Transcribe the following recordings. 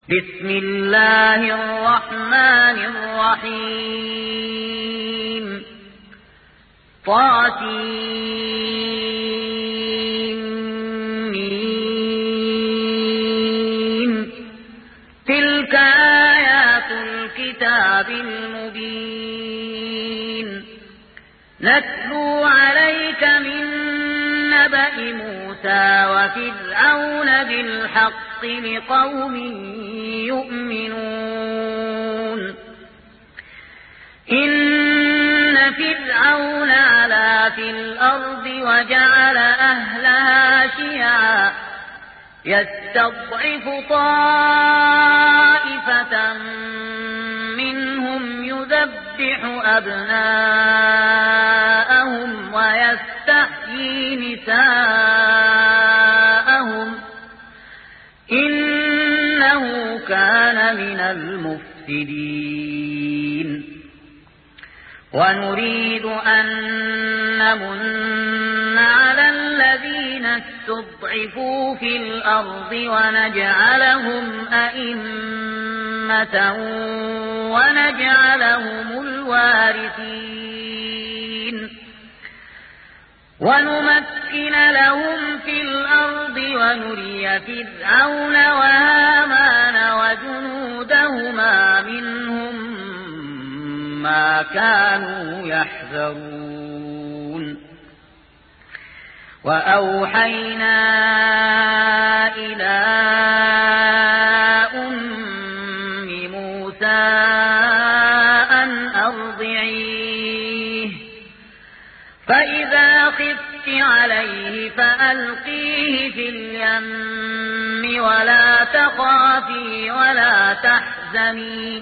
بسم الله الرحمن الرحيم طاسيم تلك آيات الكتاب المبين نتلو عليك من نبأ موسى وفرعون بالحق لقوم يؤمنون إن فرعون علا في الأرض وجعل أهلها شيعا يستضعف طائفة منهم يذبح أبناءهم ويستحيي نساءهم إنه كان من المفسدين ونريد أن نمن على الذين استضعفوا في الأرض ونجعلهم أئمة ونجعلهم الوارثين ونمكن لهم في الأرض ونري فرعون وهامان وجنودهما منهم ما كانوا يحذرون وأوحينا إلى أم موسى أن أرضعيه فإذا خفت عليه فألقيه في اليم ولا تخافي ولا تحزني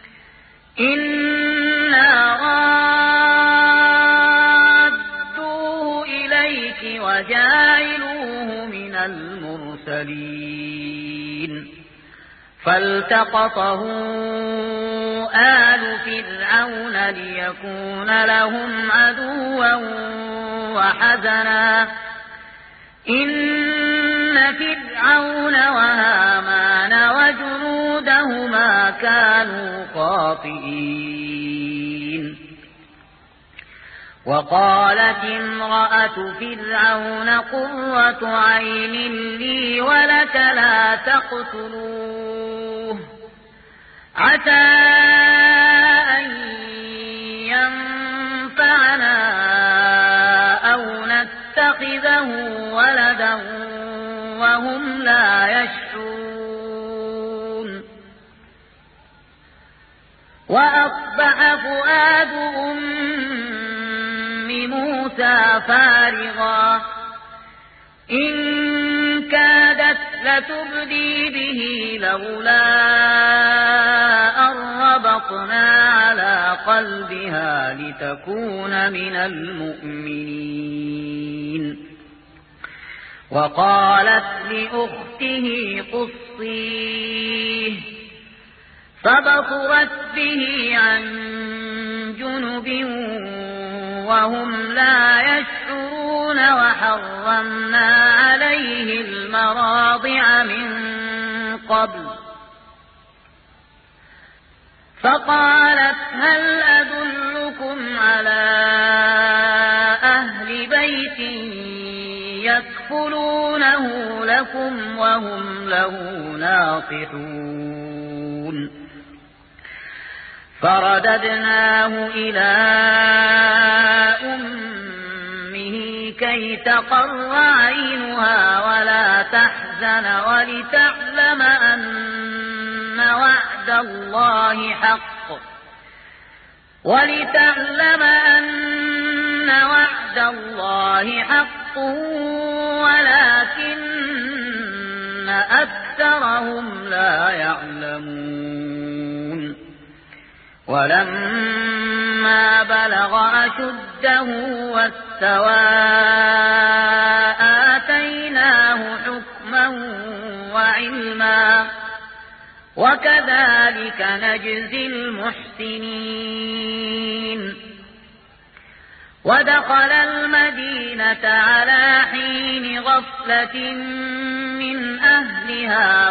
إنا رادوه إليك وجاعلوه من المرسلين فالتقطه آل فرعون ليكون لهم عدوا وحزنا إن فرعون وهامان وجنودهما كانوا خاطئين وقالت امرأة فرعون قرة عين لي ولك لا تقتلوه عسى أن ينفعنا أو نتخذه ولدا وهم لا يشعرون وأصبح فؤاد أم موسى فارغا إن كادت لتبدي به لولا أن ربطنا على قلبها لتكون من المؤمنين وقالت لأخته قصيه فبصرت به عن جنب وهم لا يشعرون وحرمنا عليه المراضع من قبل فقالت هل أدلكم على أهل بيت يكفلونه لكم وهم له ناصحون فرددناه إلى أمه كي تقر عينها ولا تحزن ولتعلم أن وعد الله حق ولكن أكثرهم لا يعلمون ولما بلغ أشده واستوى آتيناه حكما وعلما وكذلك نجزي المحسنين ودخل المدينة على حين غفلة من أهلها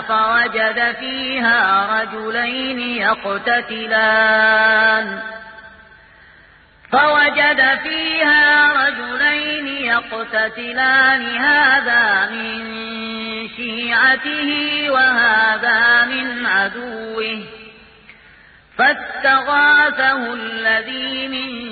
فوجد فيها رجلين يقتتلان هذا من شيعته وهذا من عدوه فاستغاثه الذي من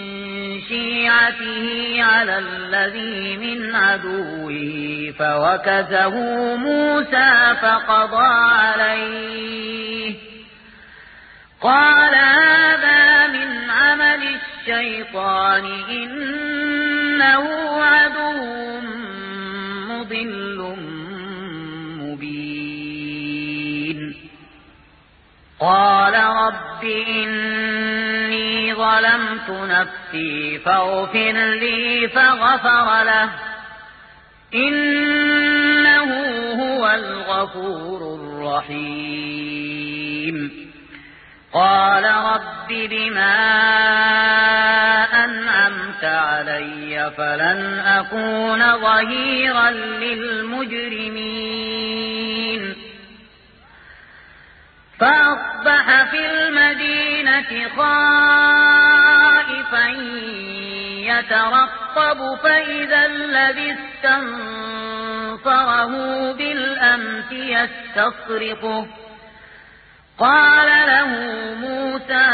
شيعته على الذي من عدوه فوكزه موسى فقضى عليه قال هذا من عمل الشيطان إنه عدو مضل مبين قال رب إني ظلمت نفسي فاغفر لي فغفر له إنه هو الغفور الرحيم قال رب بما أنعمت علي فلن أكون ظهيرا للمجرمين فأصبح في المدينة خائفا يترقب فإذا الذي استنصره بالأمس يستصرخه قال له موسى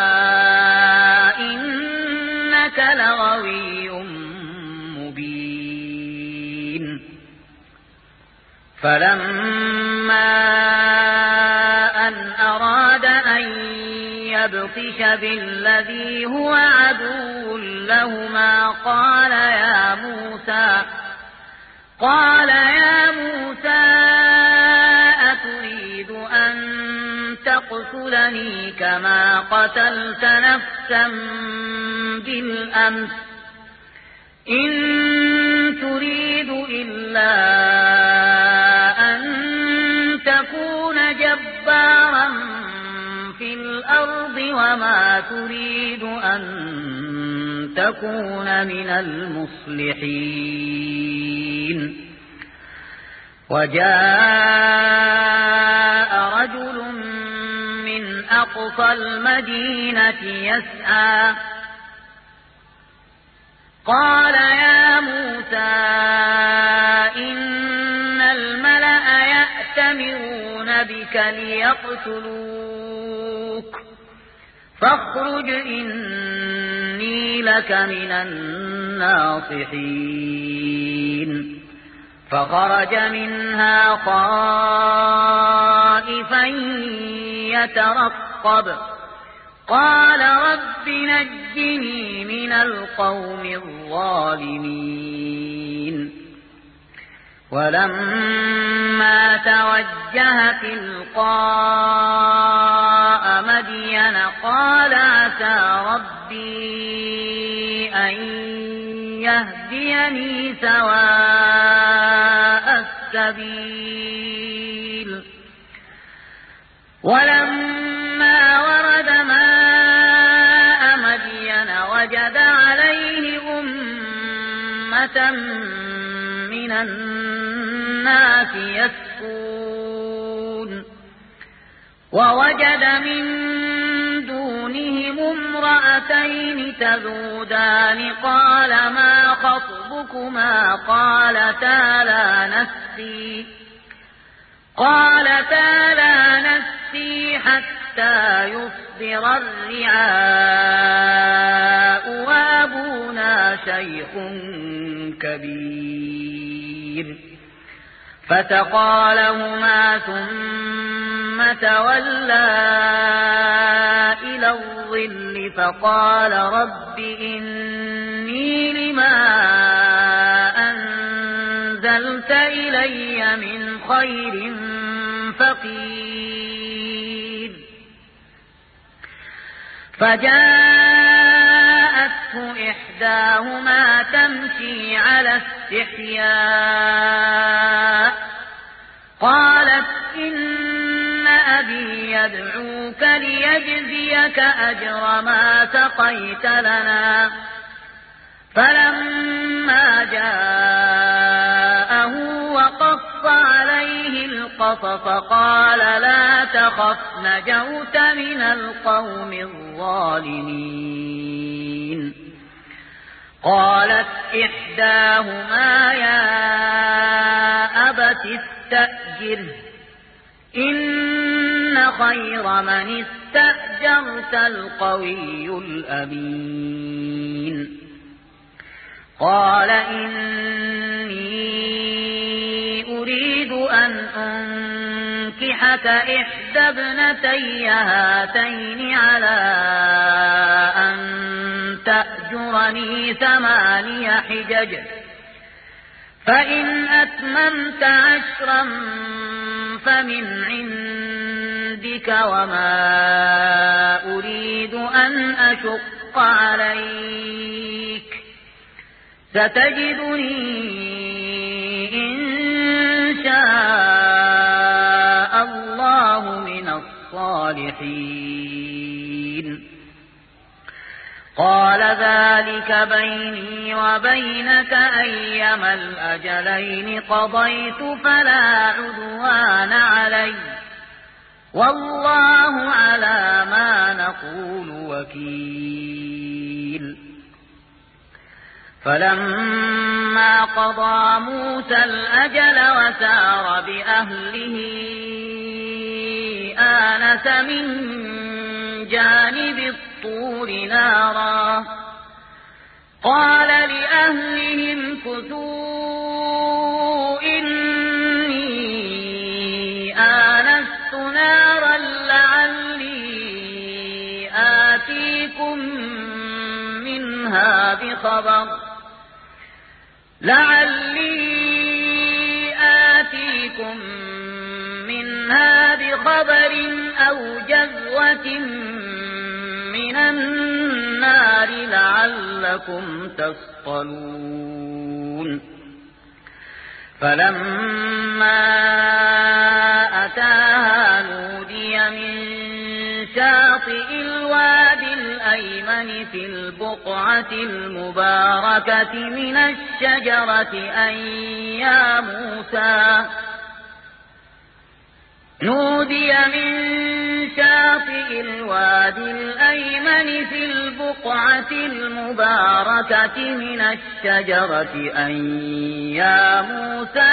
إنك لغوي مبين فلما أن أراد أن يبطش بالذي هو عدو لهما قال يا موسى أتريد أن تقتلني كما قتلت نفسا بالأمس إن تريد إلا أن تكون جبارا في الأرض وما تريد أن تكون من المصلحين وجاء رجل من أقصى المدينة يسعى قال يا موسى إن الملأ يأتمرون بك ليقتلوك فاخرج إني لك من الناصحين فخرج منها خائفا يترقب قال رب نجني من القوم الظالمين ولما توجه تلقاء مدين قال عسى ربي أن يهديني سواء السبيل ولما ورد ماء مدين وجد عليه أمة من الناس يسقون ووجد من دونهم امرأتين تذودان قال ما خطبكما قالتا لا نسقي حتى يصدر الرعاء وأبونا شيخ كبير فسقى لهما ثم تولى إلى الظل فقال رب إني لما أنزلت إلي من خير فقير فجاءته إحداهما تمشي على استحياء قالت إن أبي يدعوك ليجزيك أجر ما سقيت لنا فلما جاءه وقص القصص قال لا تخف نجوت من القوم الظالمين قالت إحداهما يا أبت استأجره إن خير من استأجرت القوي الأمين قال إني أريد أن أنكحك إحدى ابنتي هاتين على أن تأجرني 8 حجج فإن أتممت 10 فمن عندك وما أريد أن أشق عليك ستجدني إن شاء الله من الصالحين قال ذلك بيني وبينك أيما الأجلين قضيت فلا عدوان علي والله على ما نقول وكيل فلما قضى موسى الأجل وسار بأهله آنس من جانب الطور نارا قال لأهلهم كثوا إني آنست نارا لعلي آتيكم منها بخبر أو جذوة من النار لعلكم تصطلون فلما أتاها نودي من شاطئ الوادي الأيمن في البقعة المباركة من الشجرة أن يا موسى نودي من شاطئ الوادي الأيمن في البقعة المباركة من الشجرة أن يا موسى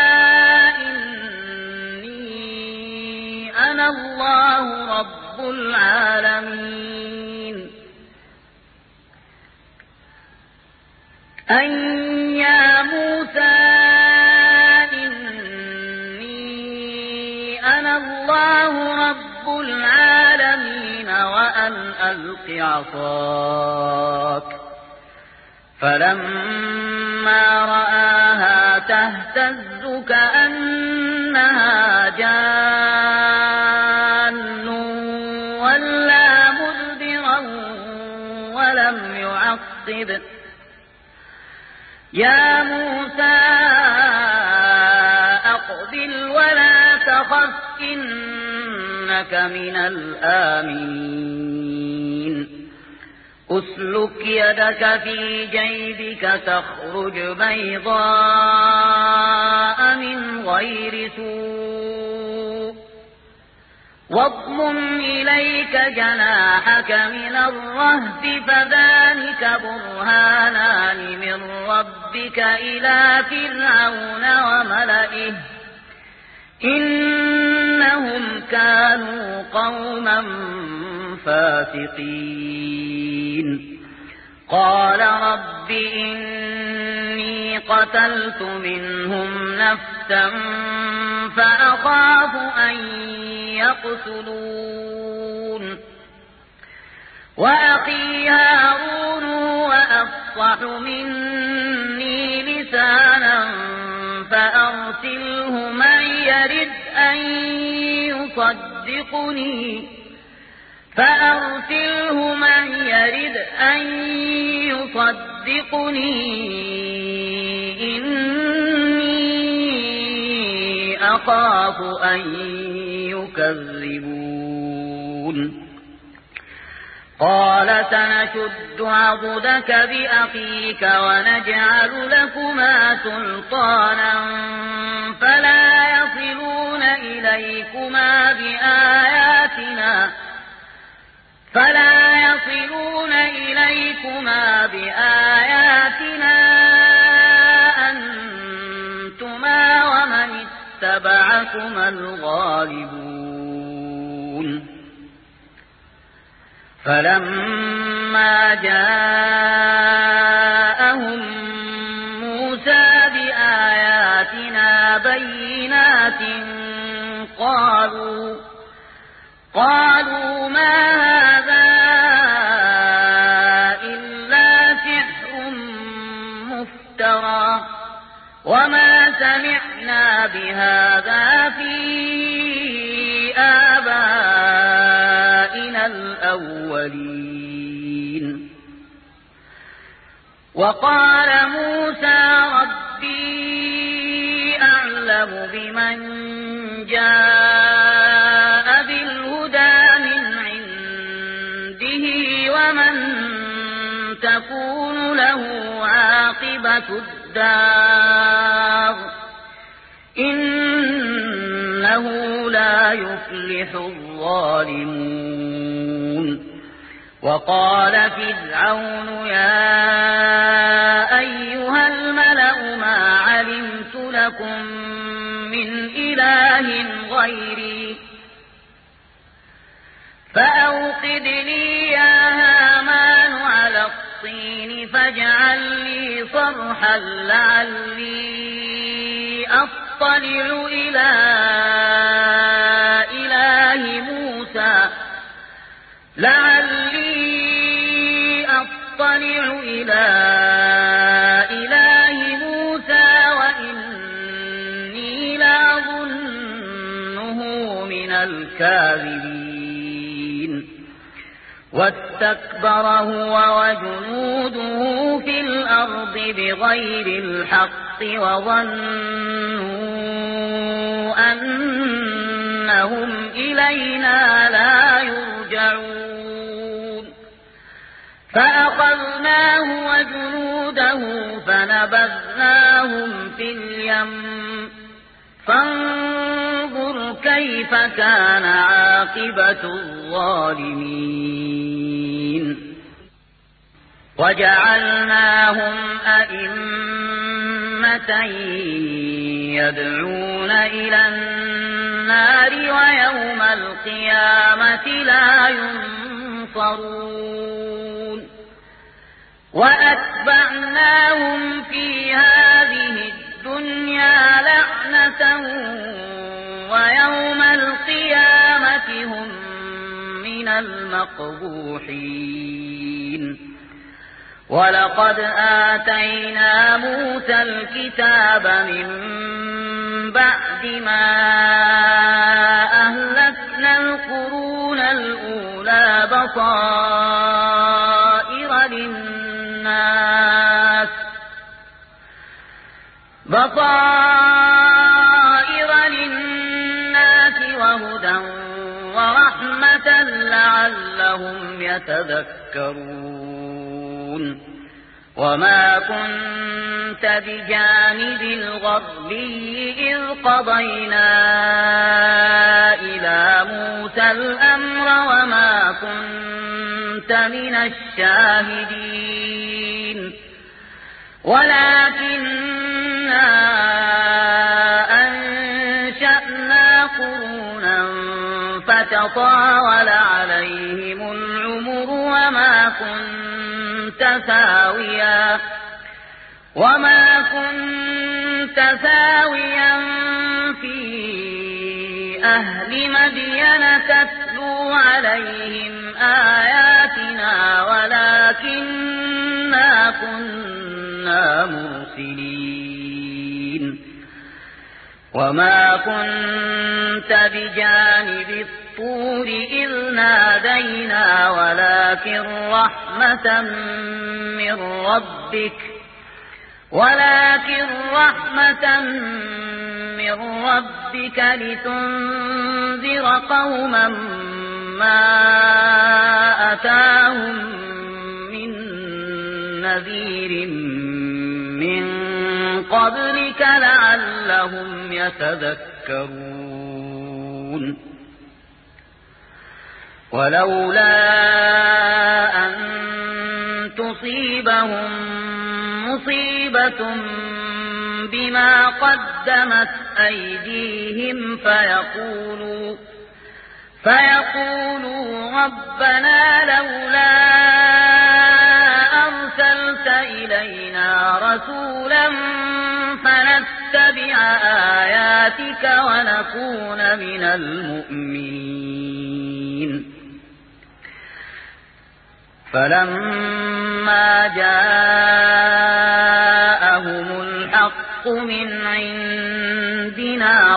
إني أنا الله رب العالمين أن يا موسى أنا الله رب العالمين وأن ألق عصاك فلما رآها تهتز كأنها جان ولا مدبرا ولم يعقب يا موسى أقبل ولا تخف إنك من الآمنين أسلك يدك في جيبك تخرج بيضاء من غير سوء واضمم إليك جناحك من الرهب فذلك برهانان من ربك إلى فرعون وملئه إنهم كانوا قوما فاسقين قال رب إني قتلت منهم نفسا فأخاف أن يقتلون وأخي هارون وأفصح مني لسانا فأرسله معي يرد أن يصدقني إني أخاف أن يكذبون قال سنشد عضدك بأخيك ونجعل لكما سلطانا فلا يصلون إليكما بآياتنا أنتما ومن اتبعكما الغالبون فلما جاءهم موسى بآياتنا بينات قالوا ما هذا إلا سحر مفترى وما سمعنا بهذا في آبائنا الأولين وقال موسى ربي أعلم بمن جاء بالهدى من عنده ومن تكون له عاقبة الدار إنه لا يفلح الظالمون وقال فرعون يا أيها الملأ ما علمت لكم من إله غيري فأوقد لي يا هامان على الطين فاجعل لي صرحا لعلي أطلع إلى إله موسى وإني لأظنه من الكاذبين واستكبر هو وجنوده في الأرض بغير الحق وظنوا أنهم إلينا لا يرجعون فأخذناه وجنوده فنبذناهم في اليم فانظر كيف كان عاقبة الظالمين وجعلناهم أئمة يدعون إلى النار ويوم القيامة لا ينصرون وأتبعناهم في هذه الدنيا لعنة ويوم القيامة هم من المقبوحين ولقد آتينا موسى الكتاب من بعد ما أهلكنا القرون الأولى بصائر للناس وهدى ورحمة لعلهم يتذكرون وما كنت بجانب الغربي إذ قضينا إلى موسى الأمر وما كنت من الشاهدين ولكننا أنشأنا قرونا فتطاول عليهم العمر وما كنت ثاويا في أهل مدين تتلو عليهم آياتنا ولكننا كنا مرسلين وما كنت بجانب الطور إذ نادينا ولكن رحمة من ربك لتنذر قوما ما أتاهم من نذير من قبلك لعلهم يتذكرون ولولا أن تصيبهم مصيبة بما قدمت أيديهم فيقولوا ربنا لولا أرسلت إلينا رسولا فنتبع آياتك ونكون من المؤمنين فلما جاءهم الحق من عندنا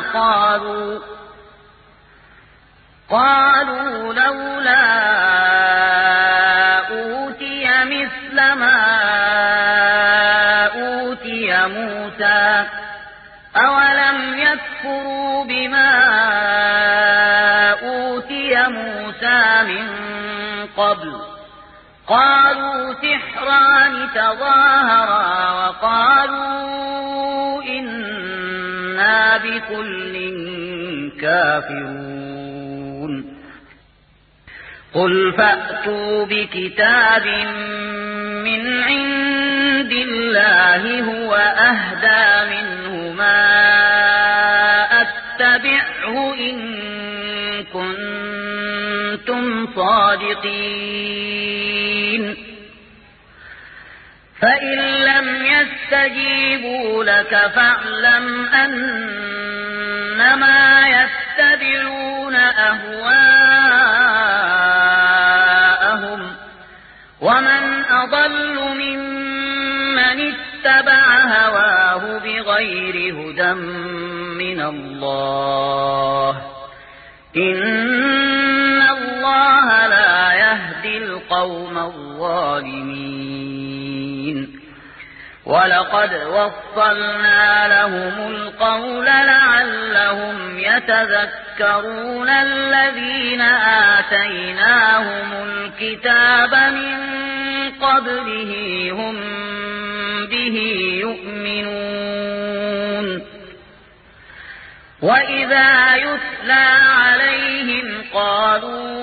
قالوا لولا أوتي مثل ما أوتي موسى أولم يكفروا بما أوتي موسى من قبل قالوا سحران تظاهرا وقالوا إنا بكل كافرون قل فأتوا بكتاب من عند الله هو أهدى منهما أتبعه إن كنتم صادقين فإن لم يستجيبوا لك فاعلم أنما يتبعون أهواءهم ومن أضل ممن اتبع هواه بغير هدى من الله إن الله لا يهدي القوم الظالمين ولقد وصلنا لهم القول لعلهم يتذكرون الذين آتيناهم الكتاب من قبله هم به يؤمنون وإذا يتلى عليهم قالوا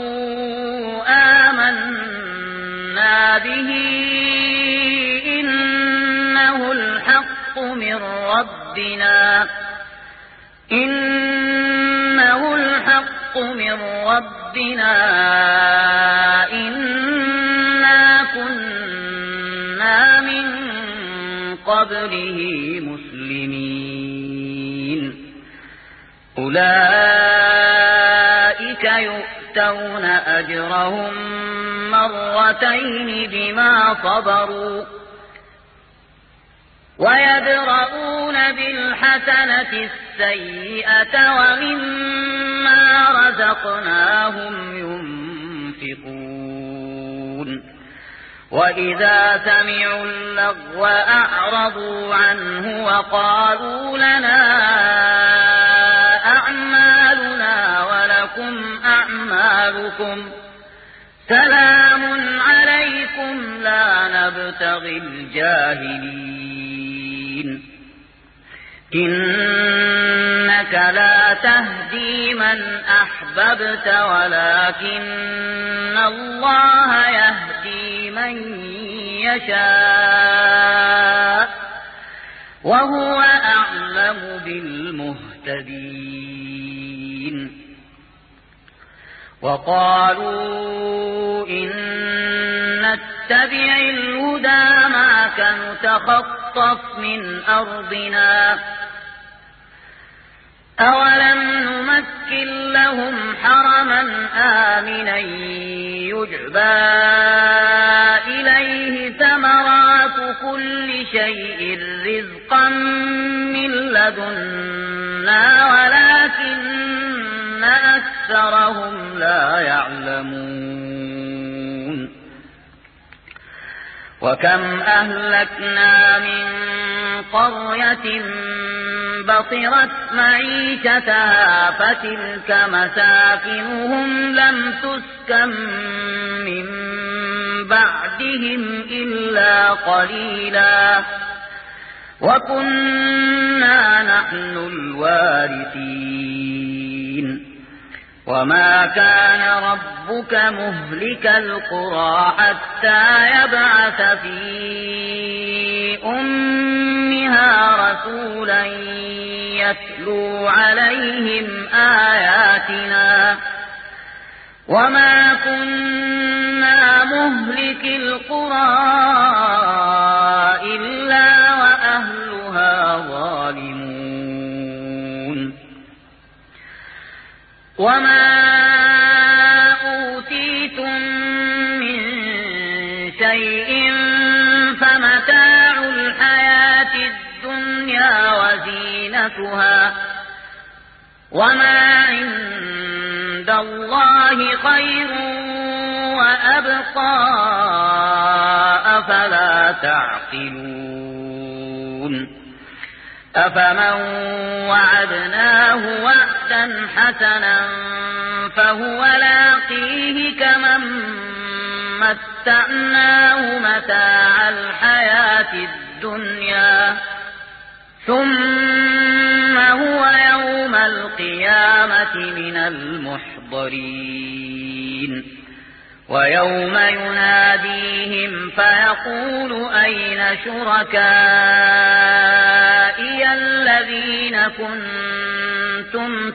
آمنا به إنه الحق من ربنا إنا كنا من قبله مسلمين أولئك يؤتون أجرهم مرتين بما صبروا ويدرؤون بالحسنة السيئة ومما رزقناهم ينفقون وإذا سمعوا اللغو أعرضوا عنه وقالوا لنا أعمالنا ولكم أعمالكم سلام عليكم لا نبتغي الجاهلين إنك لا تهدي من أحببت ولكن الله يهدي من يشاء وهو أعلم بالمهتدين وقالوا إن نتبع الهدى معك نتخطف من أرضنا أولم نمكن لهم حرما آمنا يجبى إليه ثمرات كل شيء رزقا من لدنا ولكن أكثرهم لا يعلمون وكم أهلكنا من قرية بطرت معيشتها فتلك مساكنهم لم تسكن من بعدهم إلا قليلا وكنا نحن الوارثين وما كان ربك مهلك القرى حتى يبعث في أمها رسولا يتلو عليهم آياتنا وما كنا مهلك القرى إلا وأهلها ظالمون وما أوتيتم من شيء فمتاع الحياة الدنيا وزينتها وما عند الله خير وأبقى أفلا تعقلون أفمن وعدناه وعدا حسنا فهو لاقيه كمن متعناه متاع الحياة الدنيا ثم هو يوم القيامة من المحضرين ويوم يناديهم فيقول أين شركائي الذين كنتم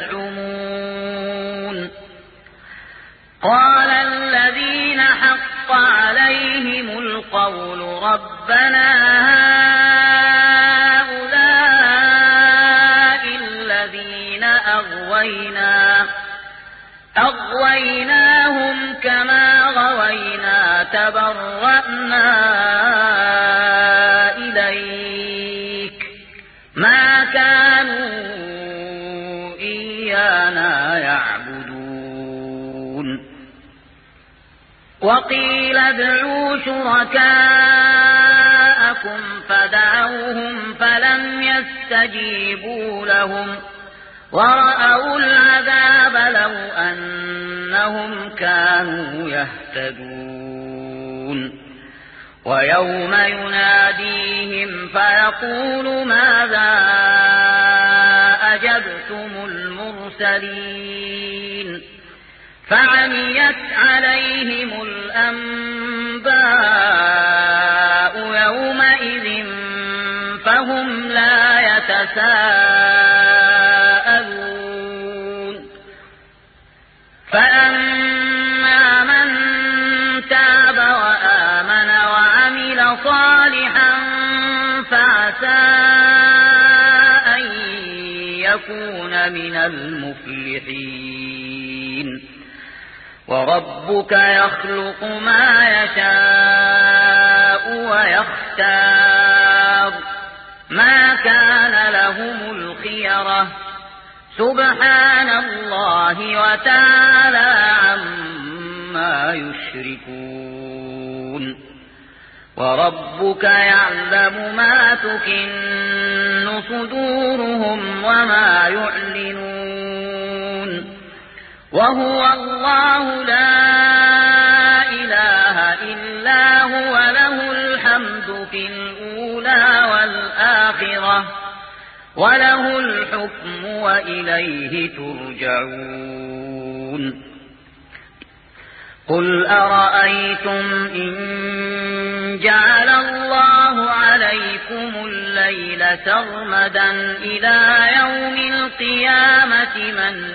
تزعمون قال الذين حق عليهم القول ربنا هؤلاء الذين أغويناهم كما غوينا تبرأنا إليك ما كانوا إيانا يعبدون وقيل ادعوا شركاءكم فدعوهم فلم يستجيبوا لهم ورأوا العذاب لو أنهم كانوا يهتدون ويوم يناديهم فيقول ماذا أجبتم المرسلين فعميت عليهم الأنباء يومئذ فهم لا يتساءلون فأما من تاب وآمن وعمل صالحا فعسى أن يكون من المفلحين وربك يخلق ما يشاء ويختار ما كان لهم الخيرة سبحان الله وتعالى عما يشركون وربك يعلم ما تكن صدورهم وما يعلنون وهو الله لا إله إلا هو له الحمد في الأولى والآخرة وله الحكم وإليه ترجعون قل أرأيتم إن جعل الله عليكم الليل سرمدا إلى يوم القيامة من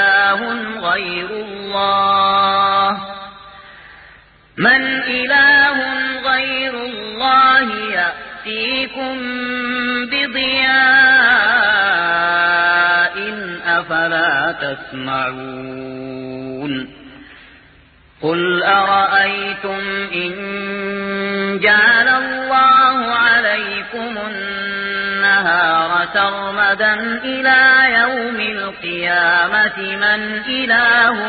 إله غير الله يأتيكم بضياء أفلا تسمعون قل أرأيتم إن جعل الله عليكم النهار سرمدا إلى يوم القيامة من إله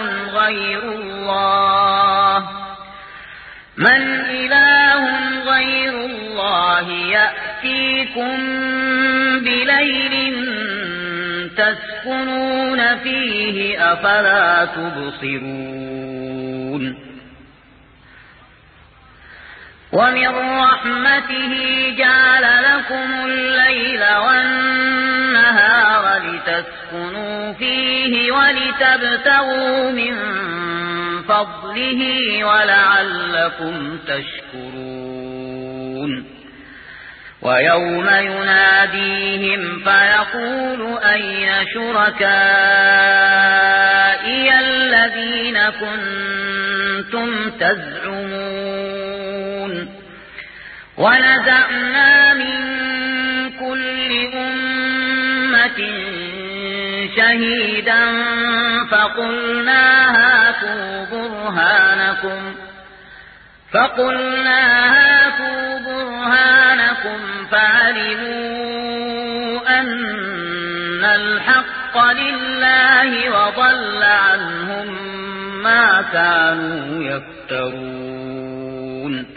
غير الله يأتيكم بليل تسكنون فيه أفلا تبصرون ومن رحمته جعل لكم الليل والنهار لتسكنوا فيه ولتبتغوا من فضله ولعلكم تشكرون ويوم يناديهم فيقول أين شركائي الذين كنتم تزعمون ونزعنا من كل أمة شهيدا فقلنا هاتوا برهانكم فعلموا أن الحق لله وضل عنهم ما كانوا يفترون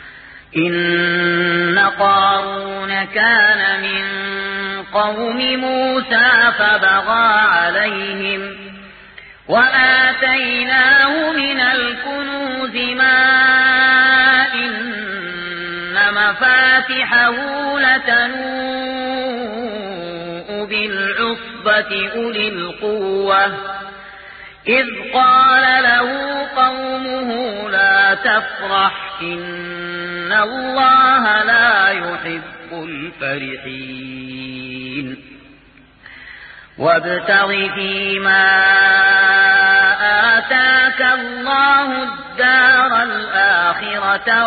إن قارون كان من قوم موسى فبغى عليهم وآتيناه من الكنوز ما إن مفاتحه لتنوء بالعصبة أولي القوة إذ قال له قومه لا تفرح إن الله لا يحب الفرحين وابتغ فيما آتاك الله الدار الآخرة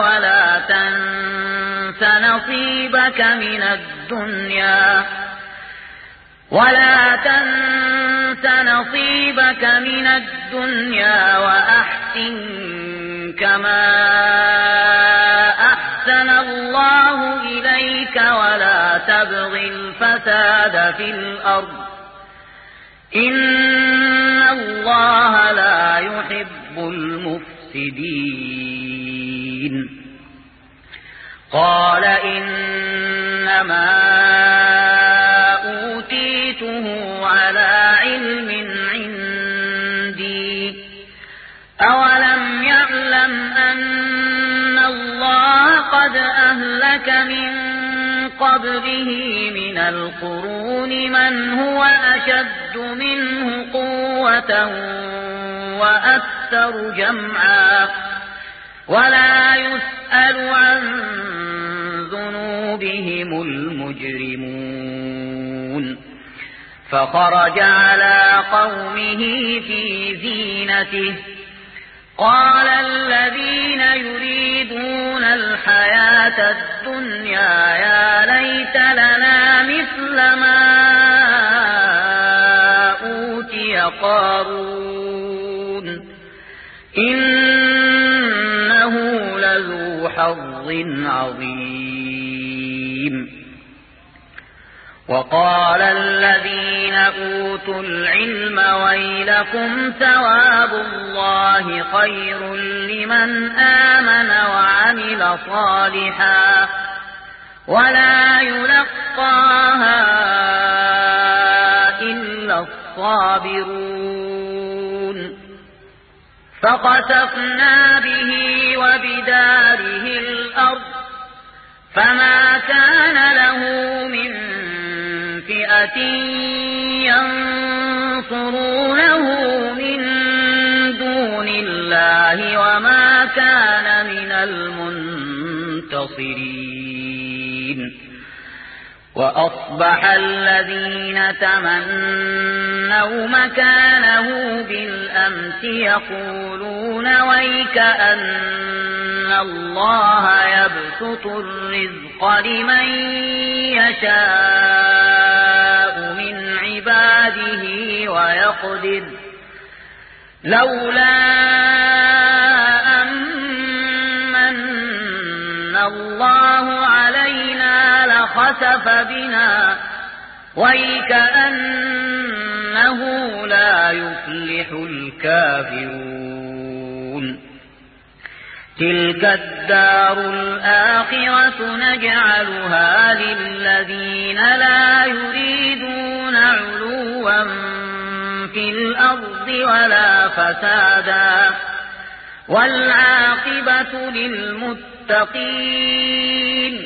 ولا تنس نصيبك من الدنيا وأحسن كما أحسن الله إليك ولا تبغ الفساد في الأرض إن الله لا يحب المفسدين قال إنما أوتيته على علم عندي أولم يعلم أن الله قد أهلك من قبله من القرون من هو أشد منه قوة وأكثر جمعا ولا يسأل عن ذنوبهم المجرمون فخرج على قومه في زينته قال الذين يريدون الحياة الدنيا يا ليت لنا مثل ما أوتي قارون إنه لذو حظ عظيم وقال الذين أوتوا العلم ويلكم ثواب الله خير لمن آمن وعمل صالحا ولا يلقاها إلا الصابرون فخسفنا به وبداره الأرض فما كان له من فئة ينصرونه من دون الله وما كان من المنتصرين وأصبح الذين تمنوا مكانه بالأمس يقولون ويك أن الله يبسط الرزق لمن يشاء من عباده ويقدر لولا أمن الله علينا لخسف بنا ويكأنه لا يفلح الكافرون تلك الدار الآخرة نجعلها للذين لا يريدون علوا في الأرض ولا فسادا والعاقبة للمتقين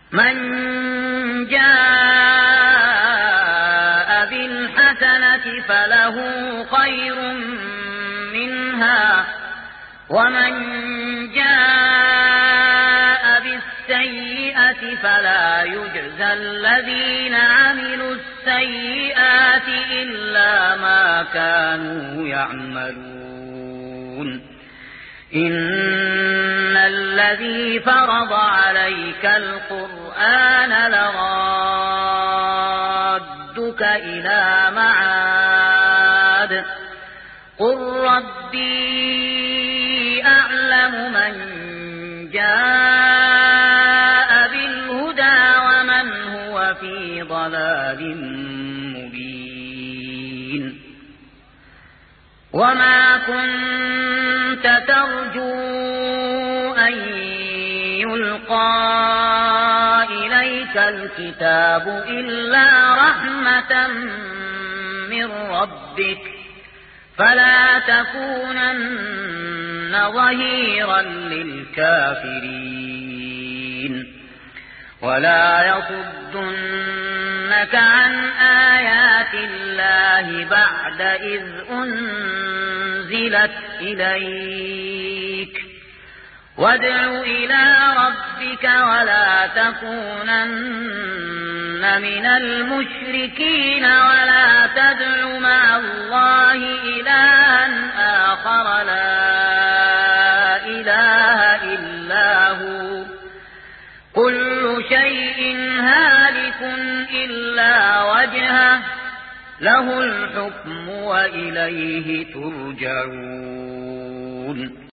من جاء بالحسنة له خير منها ومن جاء بالسيئة فلا يجزى الذين عملوا السيئات إلا ما كانوا يعملون إن الذي فرض عليك القرآن لرادك إلى معاد قل ربي أعلم من جاء بالهدى ومن هو في ضلال مبين وما كنت ترجو أن يلقى إليك الكتاب إلا رحمة من ربك فلا تكونن ظهيرا للكافرين ولا يصدنك عن آيات الله بعد إذ أنزلت إليك وادع إلى ربك ولا تكونن من المشركين ولا تدع مع الله إلها آخر لا إله إلا هو كل شيء هالك إلا وجهه له الحكم وإليه ترجعون